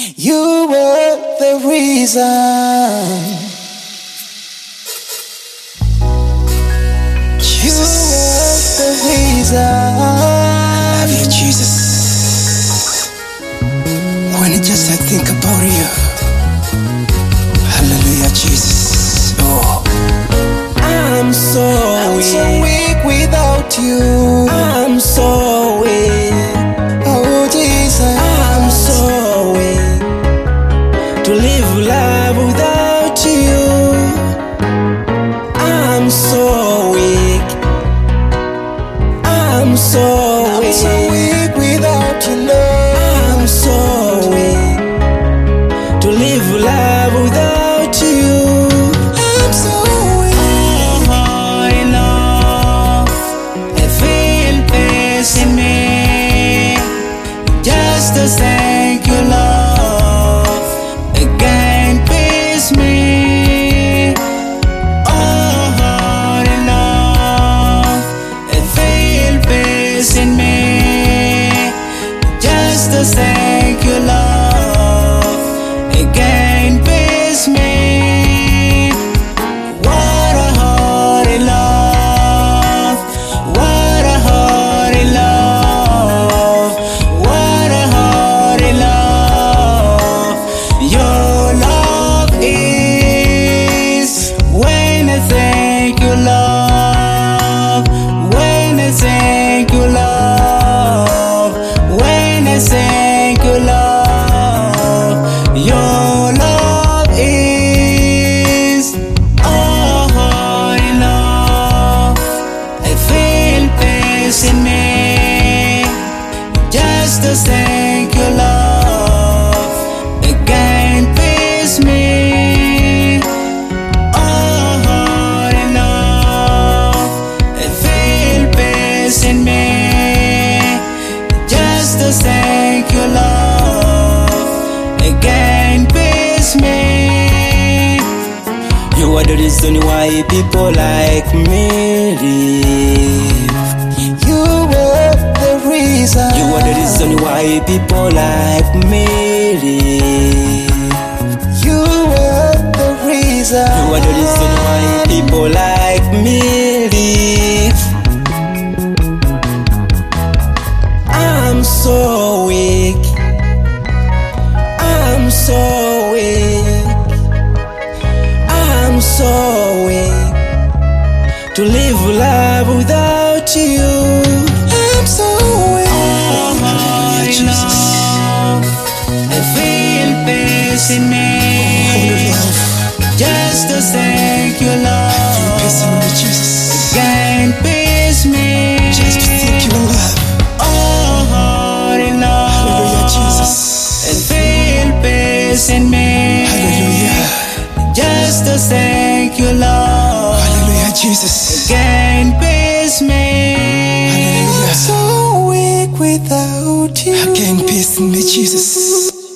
You were the reason. You were the reason. Love you, Jesus. When I just think about you. Hallelujah, Jesus. Oh, I'm so weak without you. I'm so weak. Oh Jesus, I'm so weak to live life without you. I'm so weak. I'm so weak without your love. I'm so weak to live life without you. I'm so weak. Oh, in love, I feel peace in me. Just to thank you, love, again peace me. Oh, in love, I feel peace in me. Just to thank you, love, again peace me. What a heart in love, what a heart in love, what a heart in love. Your love is when I thank you, love, when I thank you, love, when I thank you, love. Your love is oh in love. I feel peace in me. Just to thank you, love, again peace me. Oh in love. I feel peace in me. Just to thank you, love, again peace me. You are the reason why people like me live. You were the reason. You are the reason why people like me live. You were the reason. You are the reason why people like me live. I'm so weak. I'm so weak. I'm so weak to live life without you. I'm so weak. Oh, Jesus. I feel peace in me. Just to thank you, love. Peace in me, Jesus. Again, peace me. Just to thank you, love. Oh, in love. Hallelujah, Jesus. I feel peace in me. Hallelujah. Just to thank you, love. Hallelujah, Jesus. Again, peace me. Hallelujah. I'm so weak without you. Again, peace in me, Jesus.